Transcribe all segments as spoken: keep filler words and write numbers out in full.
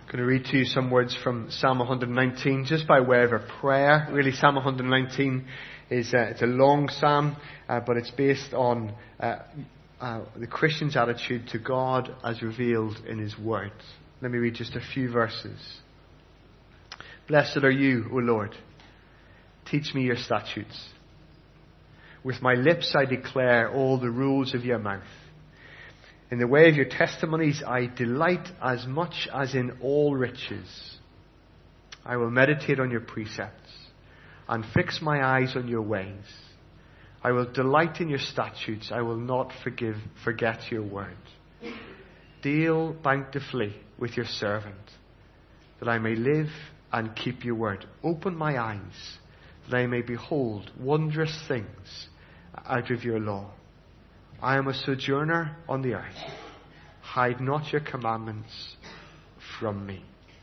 I'm going to read to you some words from Psalm one nineteen, just by way of a prayer. Really, Psalm one nineteen is uh, it's a long psalm, uh, but it's based on uh, uh, the Christian's attitude to God as revealed in His Word. Let me read just a few verses. Blessed are you, O Lord. Teach me your statutes. With my lips I declare all the rules of your mouth. In the way of your testimonies I delight as much as in all riches. I will meditate on your precepts and fix my eyes on your ways. I will delight in your statutes. I will not forgive, forget your word. Deal bountifully with your servant, that I may live and keep your word. Open my eyes, that I may behold wondrous things out of your law. I am a sojourner on the earth. Hide not your commandments from me.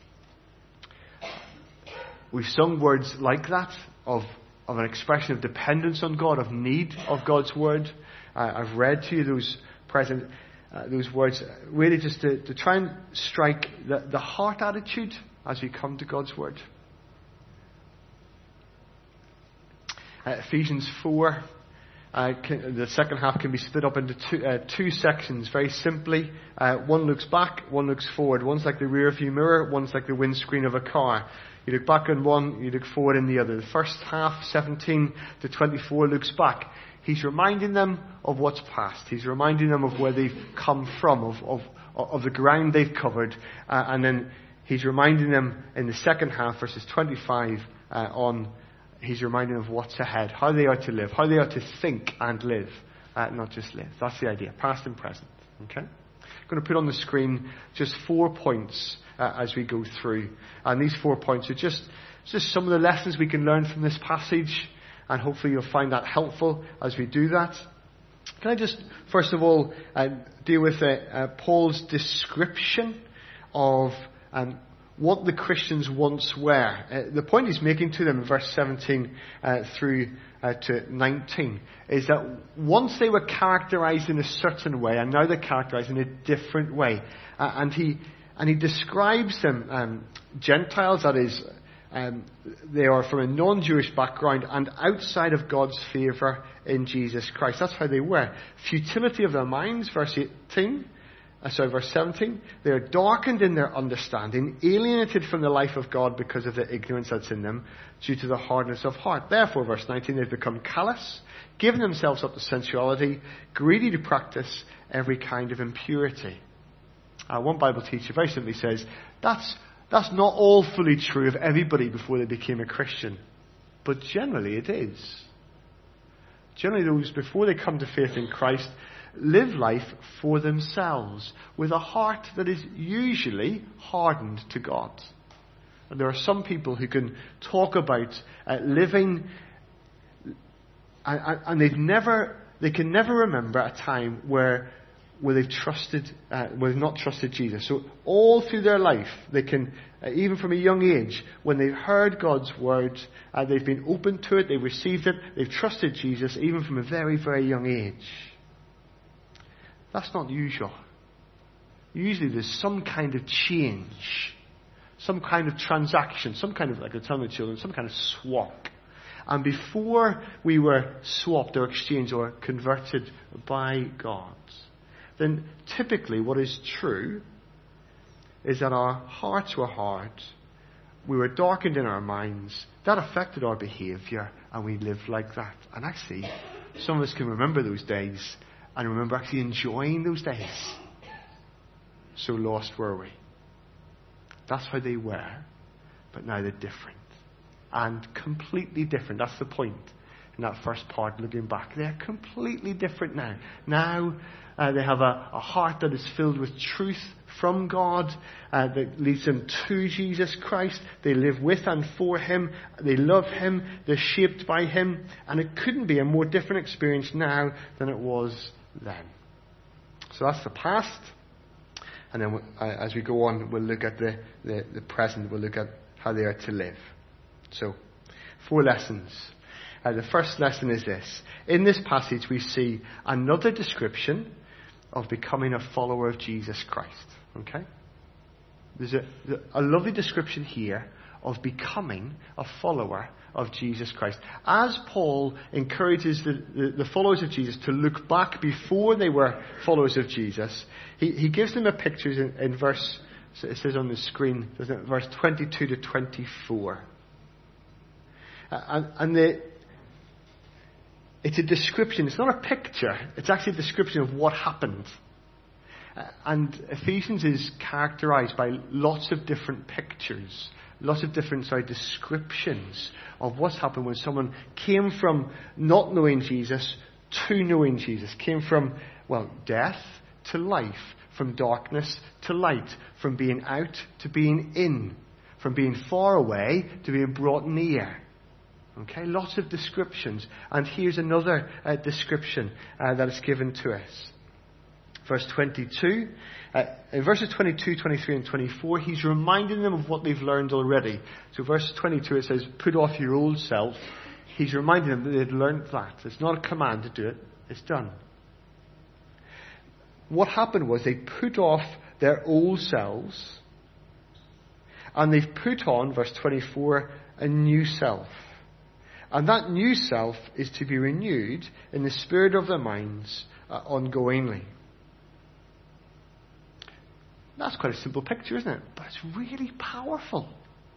We've sung words like that, of, of an expression of dependence on God, of need of God's word. Uh, I've read to you those present, uh, those words, really just to, to try and strike the, the heart attitude as we come to God's word. Uh, Ephesians four. Uh, can, the second half can be split up into two, uh, two sections, very simply. Uh, one looks back, one looks forward. One's like the rear view mirror, one's like the windscreen of a car. You look back on one, you look forward in the other. The first half, seventeen to twenty-four, looks back. He's reminding them of what's past. He's reminding them of where they've come from, of, of, of the ground they've covered. Uh, and then he's reminding them in the second half, verses twenty-five uh, on, he's reminding them of what's ahead, how they are to live, how they are to think and live, uh, not just live. That's the idea, past and present. Okay? I'm going to put on the screen just four points uh, as we go through. And these four points are just, just some of the lessons we can learn from this passage, and hopefully you'll find that helpful as we do that. Can I just, first of all, uh, deal with uh, uh, Paul's description of um, what the Christians once were. Uh, the point he's making to them in verse seventeen uh, through uh, to nineteen is that once they were characterized in a certain way, and now they're characterized in a different way. Uh, and he and he describes them, um, Gentiles, that is, um, they are from a non-Jewish background and outside of God's favour in Jesus Christ. That's how they were. Futility of their minds, verse eighteen. Uh, sorry, verse seventeen. They are darkened in their understanding, alienated from the life of God because of the ignorance that's in them, due to the hardness of heart. Therefore, verse nineteen, they've become callous, giving themselves up to sensuality, greedy to practice every kind of impurity. Uh, one Bible teacher very simply says, that's, that's not all fully true of everybody before they became a Christian. But generally it is. Generally those before they come to faith in Christ live life for themselves with a heart that is usually hardened to God. And there are some people who can talk about uh, living, and, and they've never, they can never remember a time where where they've trusted, uh, where they've not trusted Jesus. So all through their life, they can, uh, even from a young age, when they've heard God's word, uh, they've been open to it, they've received it, they've trusted Jesus, even from a very, very young age. That's not usual. Usually there's some kind of change, some kind of transaction, some kind of, like I tell my children, some kind of swap. And before we were swapped or exchanged or converted by God, then typically what is true is that our hearts were hard, we were darkened in our minds, that affected our behaviour, and we lived like that. And actually, some of us can remember those days and remember actually enjoying those days. So lost were we. That's how they were, but now they're different. And completely different. That's the point in that first part, looking back. They're completely different now. Now uh, they have a, a heart that is filled with truth from God, uh, that leads them to Jesus Christ. They live with and for Him. They love Him. They're shaped by Him. And it couldn't be a more different experience now than it was then. So that's the past. And then uh, as we go on, we'll look at the, the, the present. We'll look at how they are to live. So, four lessons. Uh, the first lesson is this. In this passage we see another description of becoming a follower of Jesus Christ. Okay? There's a, a lovely description here of becoming a follower of Jesus Christ. As Paul encourages the, the, the followers of Jesus to look back before they were followers of Jesus, he, he gives them a picture in, in verse, it says on the screen, doesn't it, verse twenty-two to twenty-four. Uh, and and the, it's a description, it's not a picture, it's actually a description of what happened. Uh, and Ephesians is characterized by lots of different pictures, lots of different sorry, descriptions of what's happened when someone came from not knowing Jesus to knowing Jesus. Came from, well, death to life, from darkness to light, from being out to being in, from being far away to being brought near. Okay, lots of descriptions. And here's another uh, description uh, that is given to us. Verse twenty-two, uh, in verses twenty-two, twenty-three and twenty-four, he's reminding them of what they've learned already. So verse twenty-two, it says, put off your old self. He's reminding them that they'd learned that. It's not a command to do it. It's done. What happened was they put off their old selves and they've put on, verse twenty-four, a new self. And that new self is to be renewed in the spirit of their minds uh, ongoingly. That's quite a simple picture, isn't it? But it's really powerful.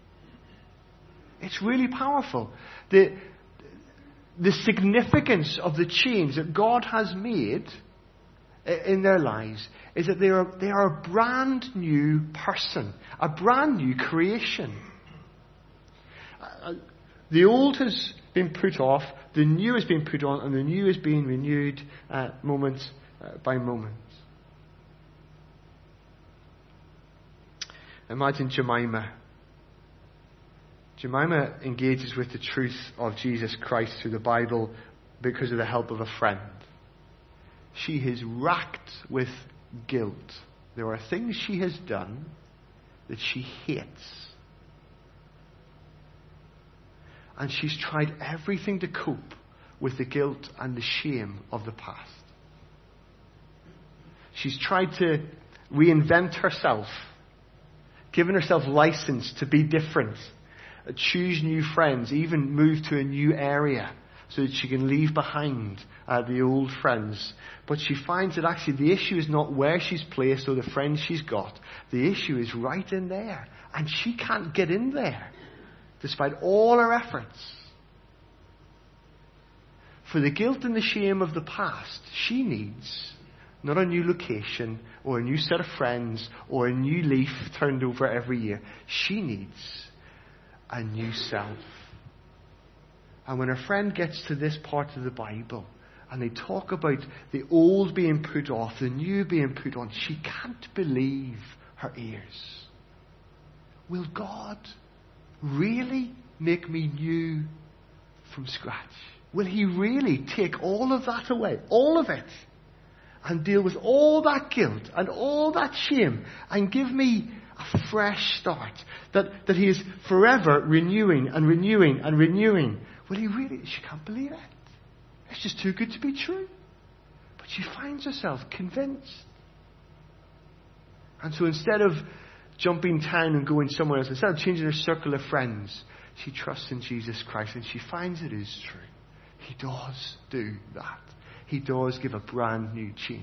It's really powerful. The, the significance of the change that God has made in their lives is that they are, they are a brand new person, a brand new creation. The old has been put off, the new has been put on, and the new is being renewed uh, moment uh, by moment. Imagine Jemima. Jemima engages with the truth of Jesus Christ through the Bible because of the help of a friend. She is racked with guilt. There are things she has done that she hates. And she's tried everything to cope with the guilt and the shame of the past. She's tried to reinvent herself, given herself license to be different, choose new friends, even move to a new area so that she can leave behind uh, the old friends. But she finds that actually the issue is not where she's placed or the friends she's got. The issue is right in there. And she can't get in there, despite all her efforts. For the guilt and the shame of the past, she needs not a new location or a new set of friends or a new leaf turned over every year. She needs a new self. And when her friend gets to this part of the Bible and they talk about the old being put off, the new being put on, she can't believe her ears. Will God really make me new from scratch? Will He really take all of that away, all of it, and deal with all that guilt and all that shame and give me a fresh start? That, that He is forever renewing and renewing and renewing. Will He really? She can't believe it. It's just too good to be true. But she finds herself convinced. And so instead of jumping town and going somewhere else, instead of changing her circle of friends, she trusts in Jesus Christ and she finds it is true. He does do that. He does give a brand new change.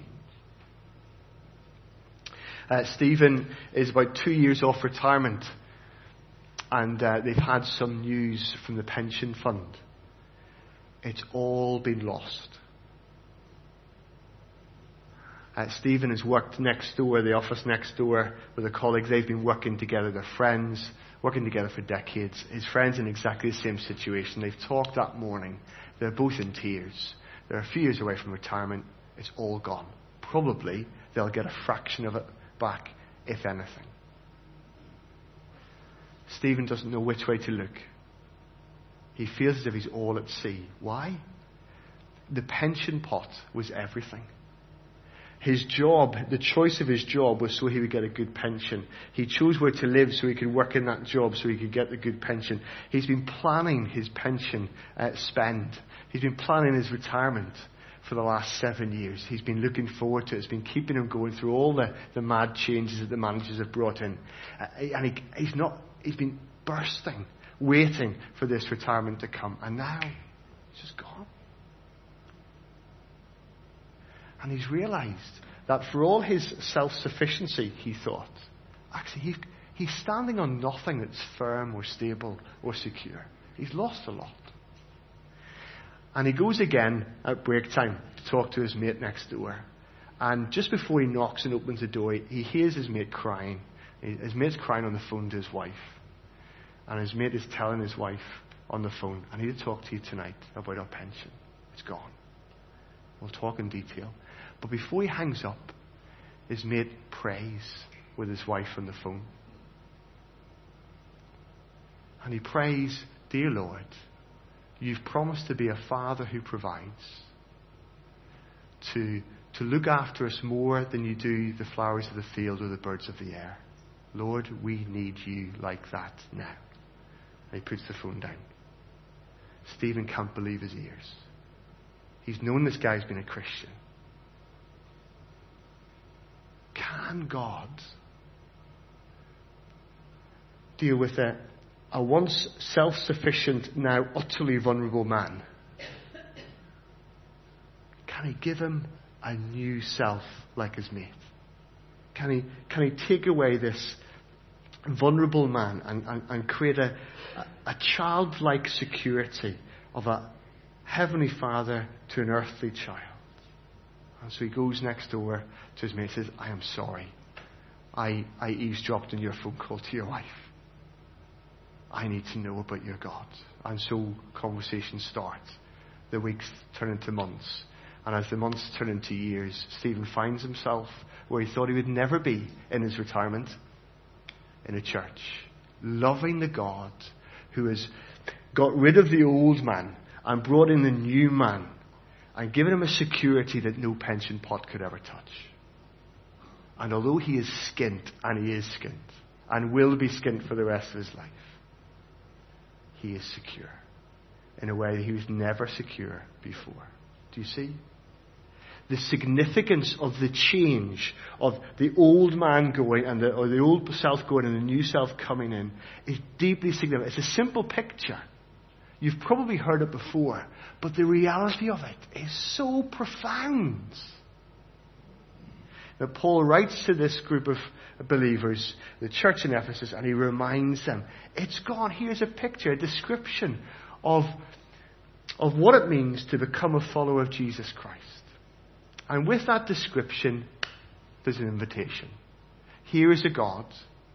Uh, Stephen is about two years off retirement, and uh, they've had some news from the pension fund. It's all been lost. Uh, Stephen has worked next door, the office next door, with a colleague. They've been working together. They're friends, working together for decades. His friend's in exactly the same situation. They've talked that morning. They're both in tears. They're a few years away from retirement. It's all gone. Probably they'll get a fraction of it back, if anything. Stephen doesn't know which way to look. He feels as if he's all at sea. Why? The pension pot was everything. His job, the choice of his job was so he would get a good pension. He chose where to live so he could work in that job so he could get the good pension. He's been planning his pension uh, spend. He's been planning his retirement for the last seven years. He's been looking forward to it. It's been keeping him going through all the, the mad changes that the managers have brought in. Uh, and he, he's not, he's been bursting, waiting for this retirement to come. And now, it's just gone. And he's realised that for all his self-sufficiency, he thought, actually, he's, he's standing on nothing that's firm or stable or secure. He's lost a lot. And he goes again at break time to talk to his mate next door. And just before he knocks and opens the door, he hears his mate crying. His mate's crying on the phone to his wife. And his mate is telling his wife on the phone, I need to talk to you tonight about our pension. It's gone. We'll talk in detail. But before he hangs up, his mate prays with his wife on the phone. And he prays, Dear Lord, you've promised to be a father who provides, to, to look after us more than you do the flowers of the field or the birds of the air. Lord, we need you like that now. And he puts the phone down. Stephen can't believe his ears. He's known this guy's been a Christian. Can God deal with a, a once self-sufficient, now utterly vulnerable man? Can he give him a new self like his mate? Can he, can he take away this vulnerable man and, and, and create a, a, a childlike security of a heavenly father to an earthly child? And so he goes next door to his mate and says, I am sorry. I, I eavesdropped on your phone call to your wife. I need to know about your God. And so conversations start. The weeks turn into months. And as the months turn into years, Stephen finds himself where he thought he would never be in his retirement, in a church, loving the God who has got rid of the old man and brought in the new man and given him a security that no pension pot could ever touch. And although he is skint, and he is skint, and will be skint for the rest of his life, he is secure in a way that he was never secure before. Do you see? The significance of the change of the old man going and the, or the old self going and the new self coming in is deeply significant. It's a simple picture. You've probably heard it before, but the reality of it is so profound. Now, Paul writes to this group of believers, the church in Ephesus, and he reminds them, it's gone. Here's a picture, a description of, of what it means to become a follower of Jesus Christ. And with that description, there's an invitation. Here is a God.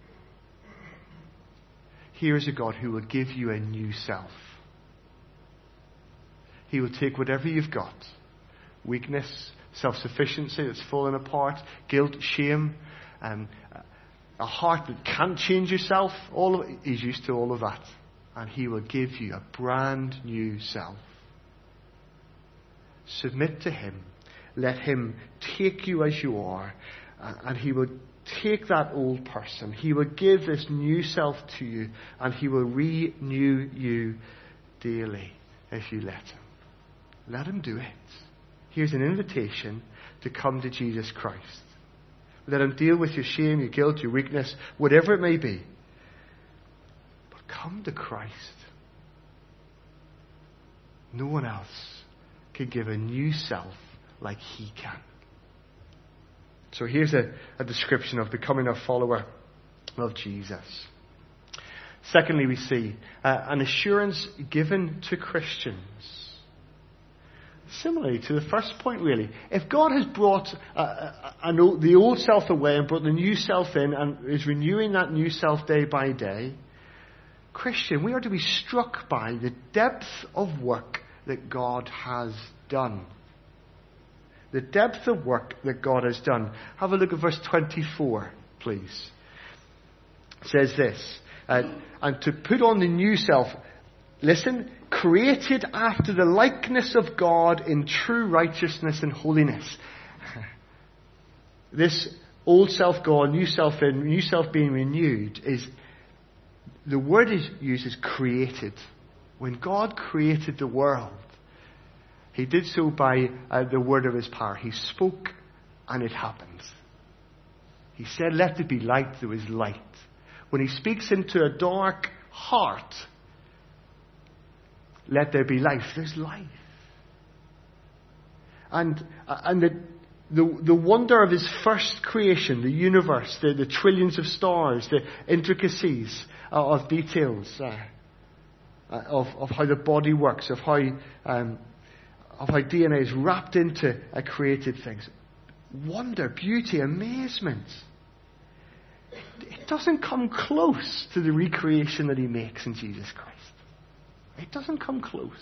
Here is a God who will give you a new self. He will take whatever you've got, weakness, self-sufficiency that's fallen apart, guilt, shame, um, a heart that can't change yourself. All of it, he's used to all of that. And he will give you a brand new self. Submit to him. Let him take you as you are. Uh, and he will take that old person. He will give this new self to you. And he will renew you daily if you let him. Let him do it. Here's an invitation to come to Jesus Christ. Let him deal with your shame, your guilt, your weakness, whatever it may be. But come to Christ. No one else can give a new self like he can. So here's a, a description of becoming a follower of Jesus. Secondly, we see uh, an assurance given to Christians. Similarly to the first point, really. If God has brought uh, an old, the old self away and brought the new self in and is renewing that new self day by day, Christian, we are to be struck by the depth of work that God has done. The depth of work that God has done. Have a look at verse twenty-four, please. It says this, uh, and to put on the new self, listen, created after the likeness of God in true righteousness and holiness. This old self gone, new self in, new self being renewed is, the word is used as created. When God created the world, He did so by uh, the word of his power. He spoke and it happened. He said, let there be light, there was light. When he speaks into a dark heart, let there be life, there's life. And, and the, the, the wonder of his first creation, the universe, the, the trillions of stars, the intricacies uh, of details, uh, uh, of, of how the body works, of how, um, of how D N A is wrapped into uh, created things. Wonder, beauty, amazement. It, it doesn't come close to the recreation that he makes in Jesus Christ. It doesn't come close.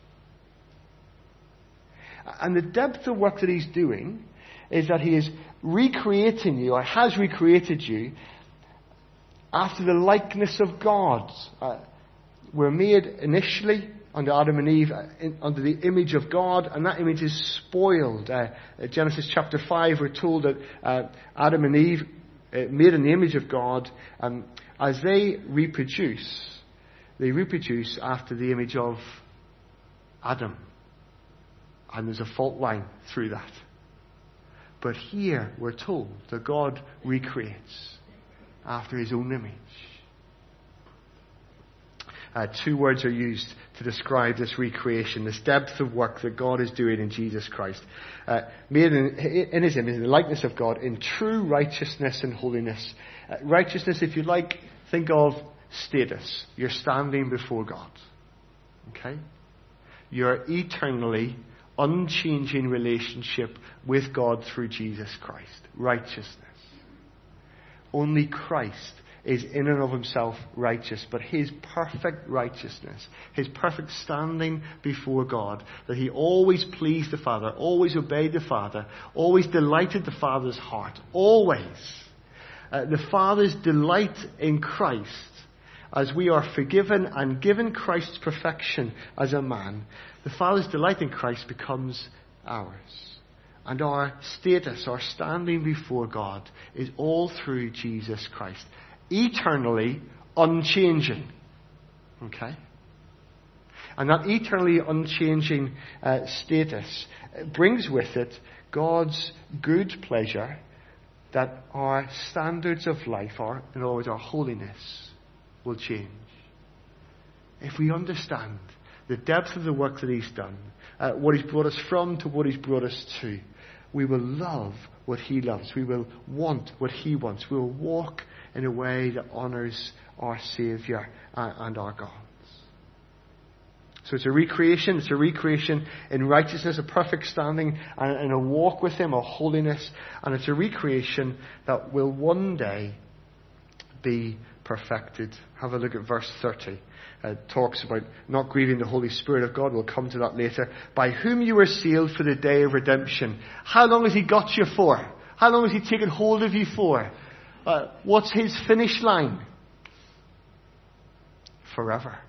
And the depth of work that he's doing is that he is recreating you, or has recreated you, after the likeness of God. Uh, we're made initially under Adam and Eve, uh, in, under the image of God, and that image is spoiled. Uh, Genesis chapter five, we're told that uh, Adam and Eve, uh, made in the image of God, um, as they reproduce, they reproduce after the image of Adam. And there's a fault line through that. But here we're told that God recreates after his own image. Uh, two words are used to describe this recreation, this depth of work that God is doing in Jesus Christ. Uh, made in, in his image, in the likeness of God, in true righteousness and holiness. Uh, righteousness, if you like, think of status. You're standing before God. Okay? You're eternally unchanging relationship with God through Jesus Christ. Righteousness. Only Christ is in and of himself righteous, but his perfect righteousness, his perfect standing before God, that he always pleased the Father, always obeyed the Father, always delighted the Father's heart, always. Uh, the Father's delight in Christ, as we are forgiven and given Christ's perfection as a man, the Father's delight in Christ becomes ours. And our status, our standing before God, is all through Jesus Christ. Eternally unchanging. Okay? And that eternally unchanging uh, status brings with it God's good pleasure that our standards of life, or in other words, our holiness, will change. If we understand the depth of the work that he's done, uh, what he's brought us from to what he's brought us to, we will love what he loves. We will want what he wants. We will walk in a way that honours our Saviour and our God. So it's a recreation. It's a recreation in righteousness, a perfect standing, and a walk with him, a holiness. And it's a recreation that will one day be perfected. Have a look at verse thirty. Uh, it talks about not grieving the Holy Spirit of God. We'll come to that later. By whom you were sealed for the day of redemption. How long has he got you for? How long has he taken hold of you for? Uh, what's his finish line? Forever.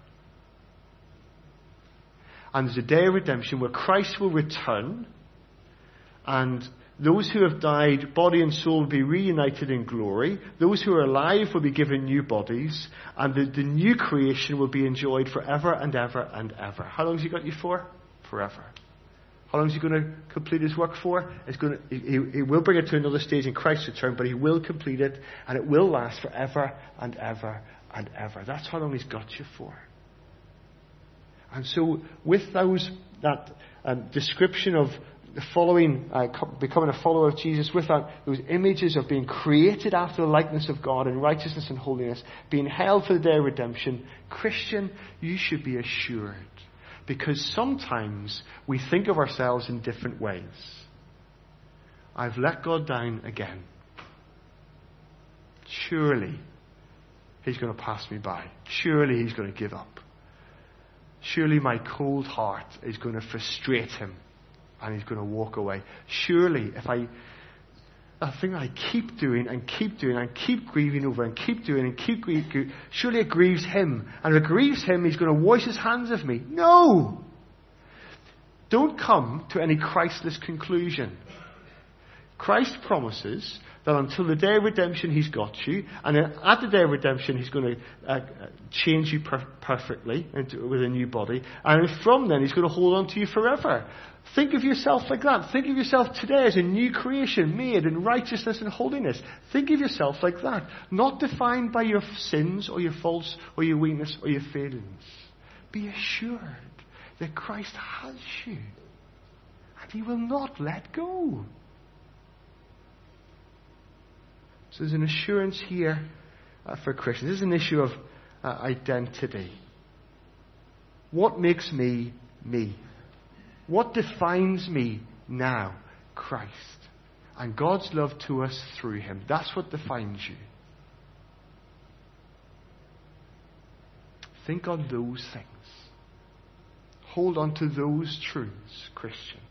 And there's a day of redemption where Christ will return, and those who have died, body and soul, will be reunited in glory. Those who are alive will be given new bodies, and the, the new creation will be enjoyed forever and ever and ever. How long has he got you for? Forever. How long is he going to complete his work for? It's going to, he, he will bring it to another stage in Christ's return, but he will complete it, and it will last forever and ever and ever. That's how long he's got you for. And so, with those that um, description of the following, uh, becoming a follower of Jesus, with that, those images of being created after the likeness of God in righteousness and holiness, being held for the day of redemption, Christian, you should be assured. Because sometimes we think of ourselves in different ways. I've let God down again. Surely he's going to pass me by. Surely he's going to give up. Surely my cold heart is going to frustrate him and he's going to walk away. Surely if I, that thing that I keep doing and keep doing and keep grieving over and keep doing and keep grieving, surely it grieves him. And if it grieves him, he's going to wash his hands of me. No! Don't come to any Christless conclusion. Christ promises that until the day of redemption He's got you, and then at the day of redemption He's going to uh, change you per- perfectly into, with a new body, and from then He's going to hold on to you forever. Think of yourself like that. Think of yourself today as a new creation made in righteousness and holiness. Think of yourself like that. Not defined by your sins or your faults or your weakness or your failings. Be assured that Christ has you. And He will not let go. So there's an assurance here uh, for Christians. This is an issue of uh, identity. What makes me me? What defines me now? Christ. And God's love to us through Him. That's what defines you. Think on those things. Hold on to those truths, Christian.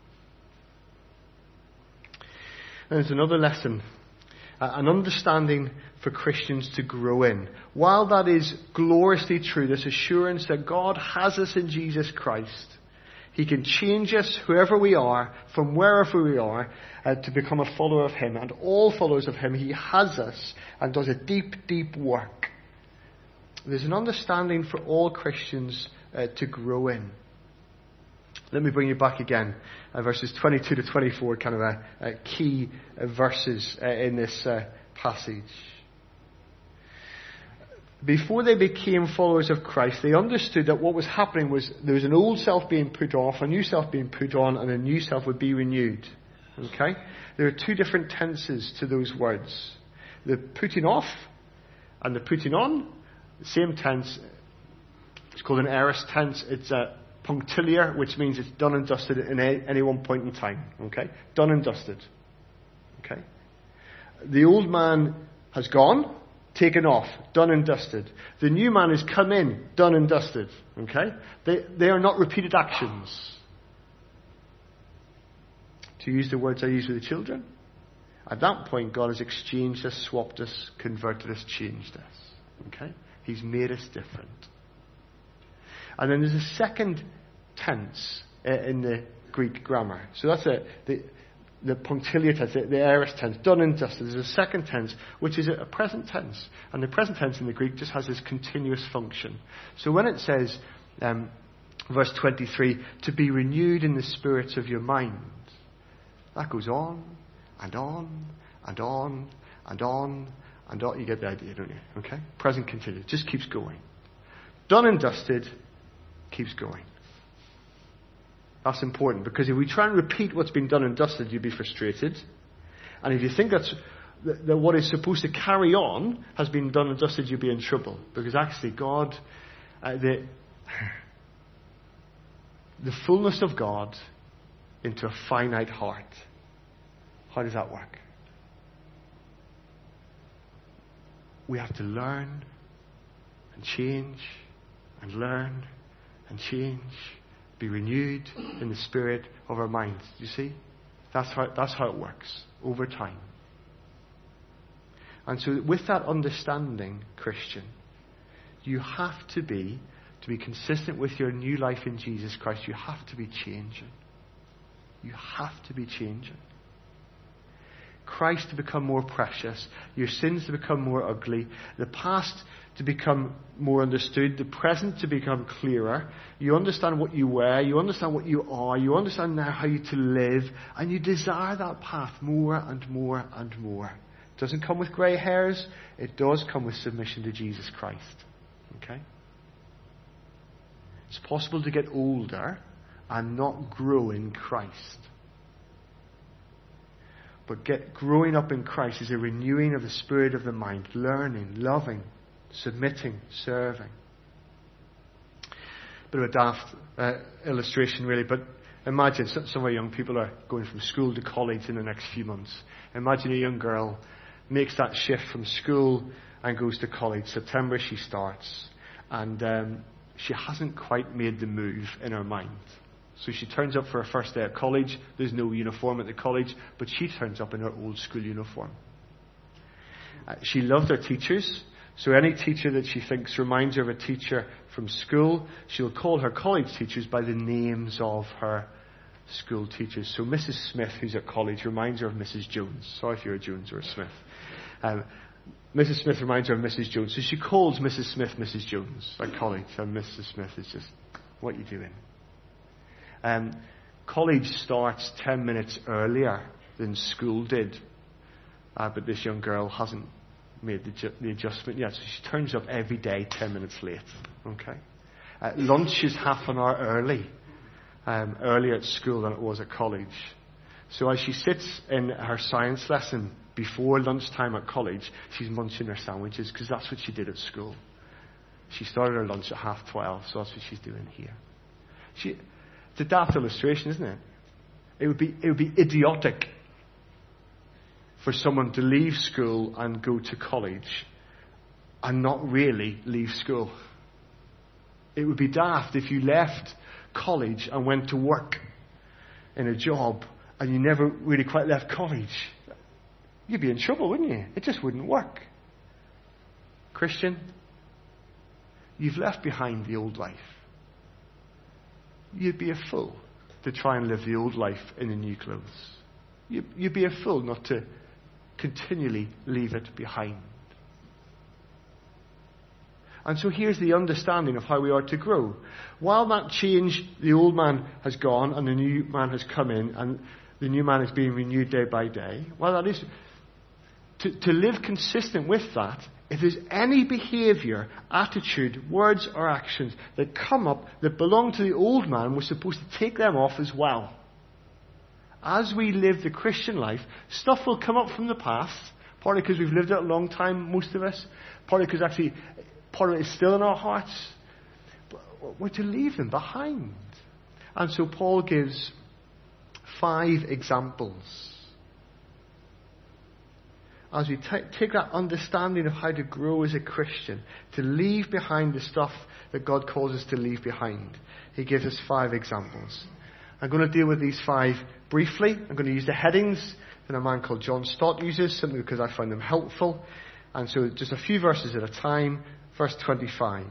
And there's another lesson. Uh, an understanding for Christians to grow in. While that is gloriously true, this assurance that God has us in Jesus Christ, He can change us, whoever we are, from wherever we are, uh, to become a follower of Him. And all followers of Him, He has us and does a deep, deep work. There's an understanding for all Christians uh, to grow in. Let me bring you back again. Uh, verses twenty-two to twenty-four, kind of a, a key uh, verses uh, in this uh, passage. Before they became followers of Christ, they understood that what was happening was there was an old self being put off, a new self being put on, and a new self would be renewed. Okay? There are two different tenses to those words. The putting off and the putting on, the same tense. It's called an aorist tense. It's a punctiliar, which means it's done and dusted at any one point in time. Okay? Done and dusted. Okay? The old man has gone, taken off, done and dusted. The new man has come in, done and dusted. Okay? They, they are not repeated actions. To use the words I use with the children, at that point God has exchanged us, swapped us, converted us, changed us. Okay? He's made us different. And then there's a second tense uh, in the Greek grammar. So that's a, the, the punctiliar tense, the, the aorist tense, done and dusted. There's a second tense, which is a, a present tense. And the present tense in the Greek just has this continuous function. So when it says, um, verse twenty-three, to be renewed in the spirit of your mind, that goes on and on and on and on and on. You get the idea, don't you? Okay? Present continuous. Just keeps going. Done and dusted keeps going. That's important, because if we try and repeat what's been done and dusted, you'll be frustrated. And if you think that's that, that what is supposed to carry on has been done and dusted, you'll be in trouble. Because actually God, uh, the, the fullness of God into a finite heart. How does that work? We have to learn and change and learn and change, be renewed in the spirit of our minds. You see? That's how, that's how it works, over time. And so with that understanding, Christian, you have to be, to be consistent with your new life in Jesus Christ, you have to be changing. You have to be changing. Christ to become more precious, your sins to become more ugly, the past to become more understood, the present to become clearer. You understand what you were, you understand what you are, you understand now how you to live, and you desire that path more and more and more. It doesn't come with grey hairs, it does come with submission to Jesus Christ. Okay? It's possible to get older and not grow in Christ. But get growing up in Christ is a renewing of the spirit of the mind, learning, loving, submitting, serving. Bit of a daft uh, illustration, really, but imagine some, some of our young people are going from school to college in the next few months. Imagine a young girl makes that shift from school and goes to college. September she starts, and um, she hasn't quite made the move in her mind. So she turns up for her first day at college. There's no uniform at the college, but she turns up in her old school uniform. Uh, she loved her teachers, so any teacher that she thinks reminds her of a teacher from school, she'll call her college teachers by the names of her school teachers. So Missus Smith, who's at college, reminds her of Missus Jones. Sorry if you're a Jones or a Smith. Um, Missus Smith reminds her of Missus Jones. So she calls Missus Smith Missus Jones at college. And Missus Smith is just, what are you doing? Um, college starts ten minutes earlier than school did. Uh, but this young girl hasn't made the, ju- the adjustment yet. So she turns up every day ten minutes late. Okay. Uh, lunch is half an hour early. Um, earlier at school than it was at college. So as she sits in her science lesson before lunchtime at college, she's munching her sandwiches because that's what she did at school. She started her lunch at half twelve, so that's what she's doing here. She, it's a daft illustration, isn't it? It would be it would be idiotic for someone to leave school and go to college and not really leave school. It would be daft if you left college and went to work in a job and you never really quite left college. You'd be in trouble, wouldn't you? It just wouldn't work. Christian, you've left behind the old life. You'd be a fool to try and live the old life in the new clothes. You'd, you'd be a fool not to continually leave it behind. And so here's the understanding of how we are to grow. While that change, the old man has gone and the new man has come in and the new man is being renewed day by day, while that is, to, to live consistent with that, if there's any behaviour, attitude, words or actions that come up that belong to the old man, we're supposed to take them off as well. As we live the Christian life, stuff will come up from the past, partly because we've lived it a long time, most of us, partly because actually part of it is still in our hearts. But we're to leave them behind. And so Paul gives five examples. As we t- take that understanding of how to grow as a Christian, to leave behind the stuff that God calls us to leave behind, he gives us five examples. I'm going to deal with these five briefly. I'm going to use the headings that a man called John Stott uses, simply because I find them helpful. And so just a few verses at a time. Verse twenty-five.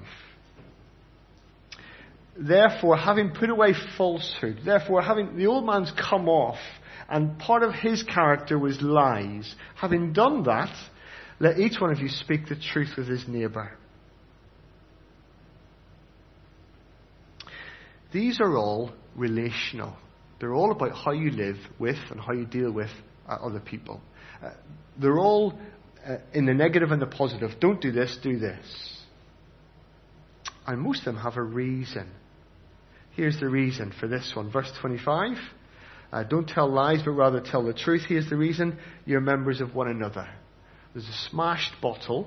Therefore, having put away falsehood, therefore, having the old man's come off, and part of his character was lies. Having done that, let each one of you speak the truth with his neighbour. These are all relational. They're all about how you live with and how you deal with uh, other people. Uh, they're all uh, in the negative and the positive. Don't do this, do this. And most of them have a reason. Here's the reason for this one. Verse twenty-five. Uh, don't tell lies, but rather tell the truth. Here's the reason. You're members of one another. There's a smashed bottle.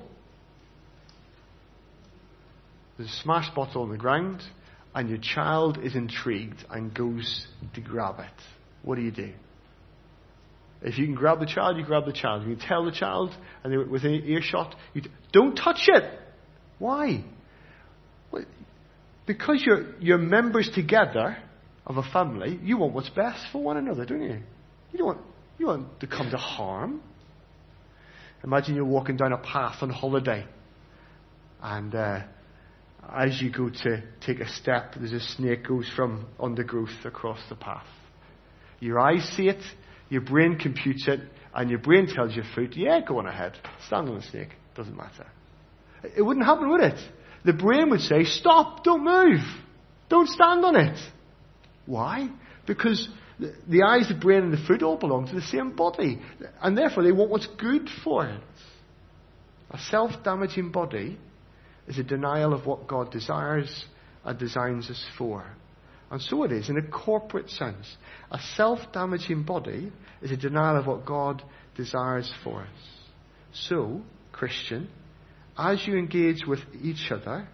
There's a smashed bottle on the ground. And your child is intrigued and goes to grab it. What do you do? If you can grab the child, you grab the child. You can tell the child, and they're within earshot, you t- don't touch it. Why? Well, because you're, you're members together of a family, you want what's best for one another, don't you? You don't want, you want to come to harm. Imagine you're walking down a path on holiday, and uh, as you go to take a step, there's a snake goes from undergrowth across the path. Your eyes see it, your brain computes it, and your brain tells your foot, yeah, go on ahead. Stand on the snake. Doesn't matter. It wouldn't happen, would it? The brain would say, stop, don't move. Don't stand on it. Why? Because the, the eyes, the brain, and the foot all belong to the same body. And therefore, they want what's good for it. A self-damaging body is a denial of what God desires and designs us for. And so it is in a corporate sense. A self-damaging body is a denial of what God desires for us. So, Christian, as you engage with each other,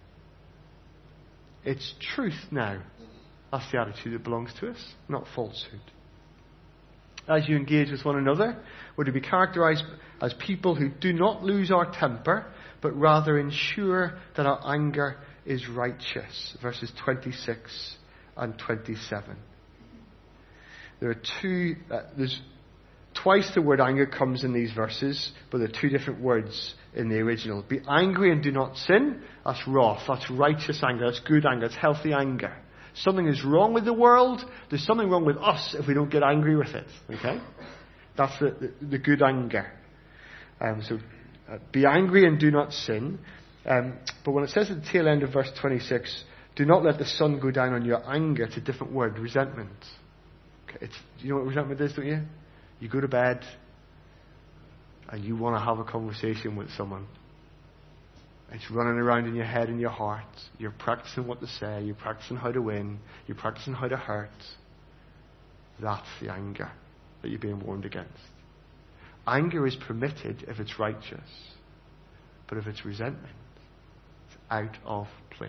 it's truth now. That's the attitude that belongs to us, not falsehood. As you engage with one another, we're to be characterized as people who do not lose our temper, but rather ensure that our anger is righteous. Verses twenty-six and twenty-seven. There are two, uh, there's twice the word anger comes in these verses, but there are two different words in the original. Be angry and do not sin. That's wrath. That's righteous anger. That's good anger. It's healthy anger. something is wrong with the world, there's something wrong with us if we don't get angry with it. Okay? That's the, the, the good anger. Um, so, uh, be angry and do not sin. Um, but when it says at the tail end of verse twenty-six, do not let the sun go down on your anger, it's a different word, resentment. Okay, it's, you know what resentment is, don't you? You go to bed and you want to have a conversation with someone. It's running around in your head and your heart. You're practicing what to say. You're practicing how to win. You're practicing how to hurt. That's the anger that you're being warned against. Anger is permitted if it's righteous. But if it's resentment, it's out of place.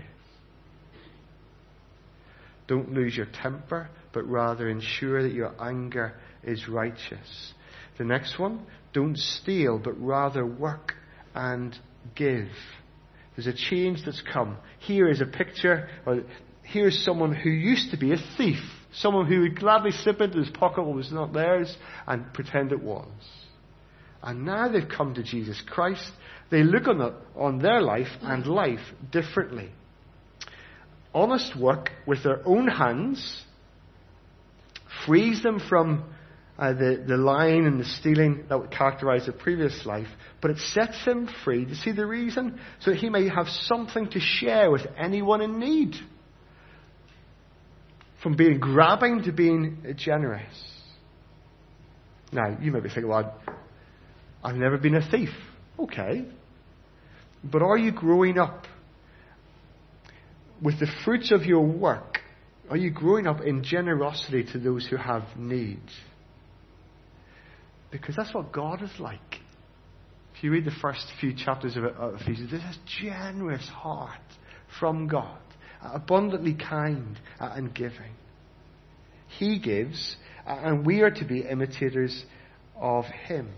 Don't lose your temper, but rather ensure that your anger is righteous. The next one, don't steal, but rather work and give. There's a change that's come. Here is a picture, or here's someone who used to be a thief. Someone who would gladly slip into his pocket what was not theirs and pretend it was. And now they've come to Jesus Christ. They look on, the, on their life and life differently. Honest work with their own hands frees them from uh, the, the lying and the stealing that would characterize their previous life, but it sets him free. Do you see the reason? So that he may have something to share with anyone in need. From being grabbing to being generous. Now, you may be thinking, well, I've never been a thief. Okay. But are you growing up with the fruits of your work? Are you growing up in generosity to those who have need? Because that's what God is like. If you read the first few chapters of Ephesians, there's this generous heart from God, abundantly kind and giving. He gives, and we are to be imitators of Him.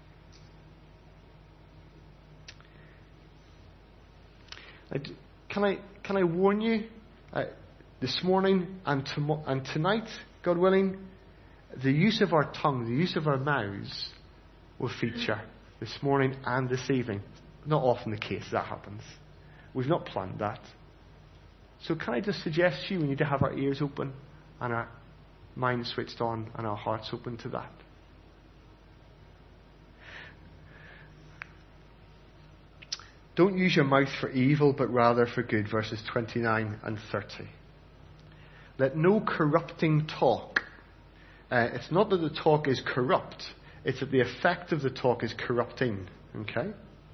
Can I can I warn you, uh, this morning and, tom- and tonight, God willing, the use of our tongue, the use of our mouths will feature this morning and this evening. Not often the case that happens. We've not planned that. So can I just suggest to you we need to have our ears open and our minds switched on and our hearts open to that. Don't use your mouth for evil, but rather for good, verses twenty-nine and thirty. Let no corrupting talk. Uh, it's not that the talk is corrupt. It's that the effect of the talk is corrupting. Okay?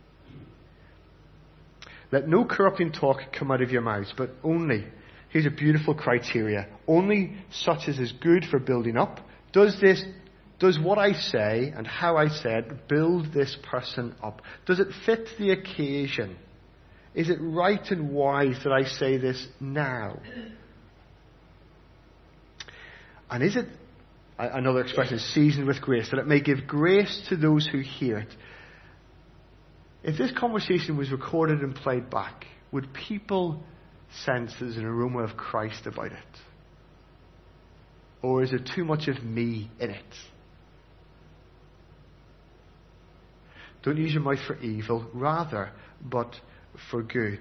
Let no corrupting talk come out of your mouths, but only, here's a beautiful criteria, only such as is good for building up. Does this, does what I say and how I say it build this person up? Does it fit the occasion? Is it right and wise that I say this now? And is it, another expression, seasoned with grace, that it may give grace to those who hear it? If this conversation was recorded and played back, would people sense there's an aroma of Christ about it? Or is there too much of me in it? Don't use your mouth for evil, rather, but for good.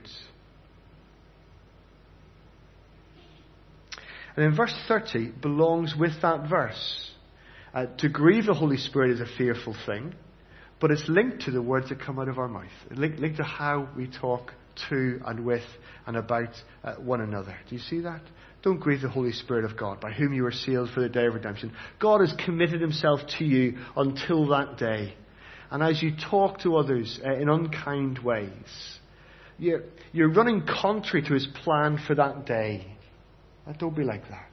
And in verse thirty belongs with that verse. Uh, to grieve the Holy Spirit is a fearful thing, but it's linked to the words that come out of our mouth. It's linked, linked to how we talk to and with and about uh, one another. Do you see that? Don't grieve the Holy Spirit of God, by whom you are sealed for the day of redemption. God has committed Himself to you until that day. And as you talk to others uh, in unkind ways, you're, you're running contrary to His plan for that day. Uh, don't be like that.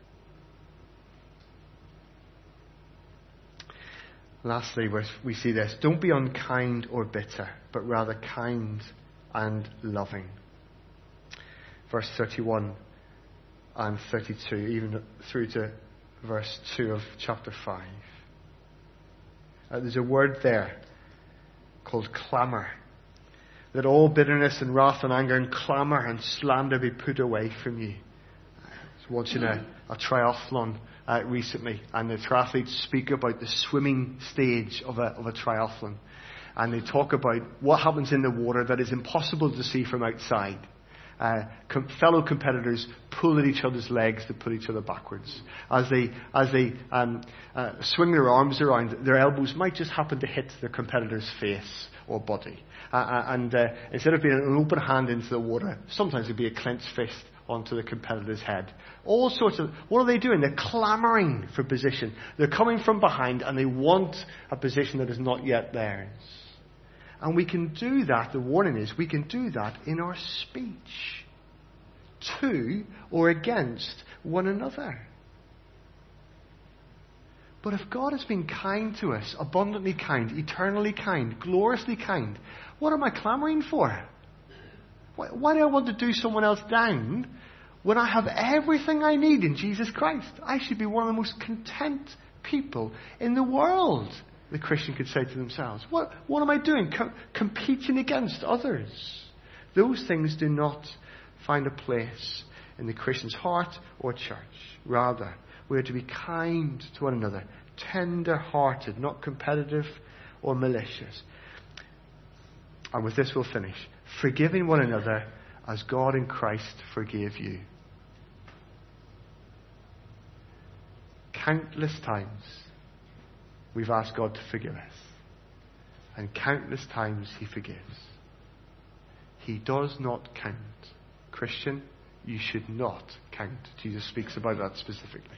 Lastly, we see this. Don't be unkind or bitter, but rather kind and loving. Verse thirty-one and thirty-two, even through to verse two of chapter five. Uh, there's a word there called clamour. Let all bitterness and wrath and anger and clamour and slander be put away from you. I was watching a, a triathlon uh, recently, and the triathletes speak about the swimming stage of a, of a triathlon. And they talk about what happens in the water that is impossible to see from outside. uh, com- fellow competitors pull at each other's legs to put each other backwards. As they, as they um, uh, swing their arms around, their elbows might just happen to hit their competitor's face or body. Uh, and uh, instead of being an open hand into the water, sometimes it'd be a clenched fist onto the competitor's head. All sorts of... What are they doing? They're clamoring for position. They're coming from behind and they want a position that is not yet theirs. And we can do that, the warning is, we can do that in our speech. To or against one another. But if God has been kind to us, abundantly kind, eternally kind, gloriously kind, what am I clamoring for? Why, why do I want to do someone else down when I have everything I need in Jesus Christ? I should be one of the most content people in the world, the Christian could say to themselves. What, what am I doing? Com- competing against others. Those things do not find a place in the Christian's heart or church. Rather, we are to be kind to one another, tender-hearted, not competitive or malicious. And with this we'll finish. Forgiving one another as God in Christ forgave you. Countless times we've asked God to forgive us. And countless times He forgives. He does not count. Christian, you should not count. Jesus speaks about that specifically.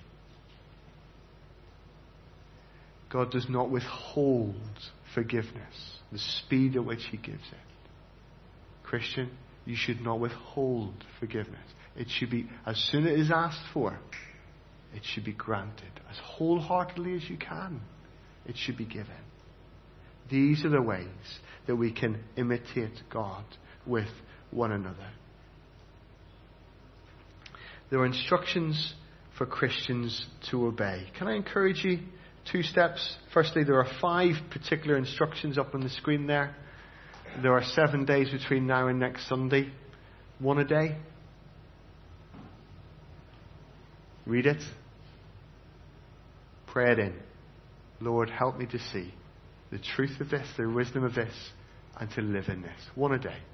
God does not withhold forgiveness, the speed at which He gives it. Christian, you should not withhold forgiveness. It should be, as soon as it is asked for, it should be granted. As wholeheartedly as you can, it should be given. These are the ways that we can imitate God with one another. There are instructions for Christians to obey. Can I encourage you? Two steps. Firstly, there are five particular instructions up on the screen there. There are seven days between now and next Sunday. One a day. Read it. Pray it in. Lord, help me to see the truth of this, the wisdom of this, and to live in this. One a day.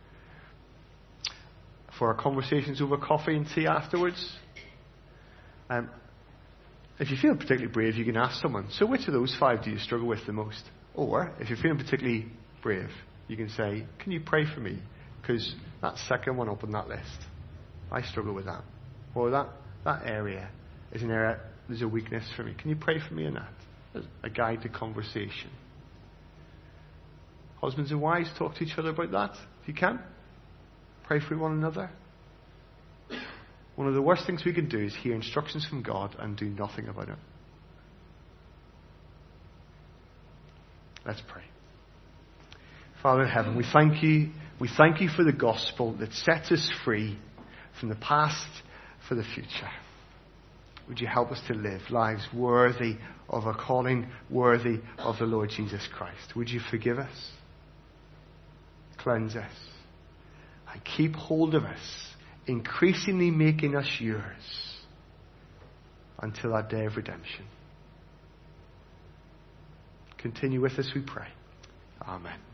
For our conversations over coffee and tea afterwards, um, if you feel particularly brave, you can ask someone, so which of those five do you struggle with the most? Or, if you're feeling particularly brave, you can say, can you pray for me? Because that second one up on that list, I struggle with that. Or that, that area is an area, there's a weakness for me. Can you pray for me in that? As a guide to conversation. Husbands and wives, talk to each other about that, if you can. Pray for one another. One of the worst things we can do is hear instructions from God and do nothing about it. Let's pray. Father in heaven, we thank you. We thank you for the gospel that sets us free from the past for the future. Would you help us to live lives worthy of a calling, worthy of the Lord Jesus Christ? Would you forgive us? Cleanse us. And keep hold of us, increasingly making us yours until that day of redemption. Continue with us, we pray. Amen.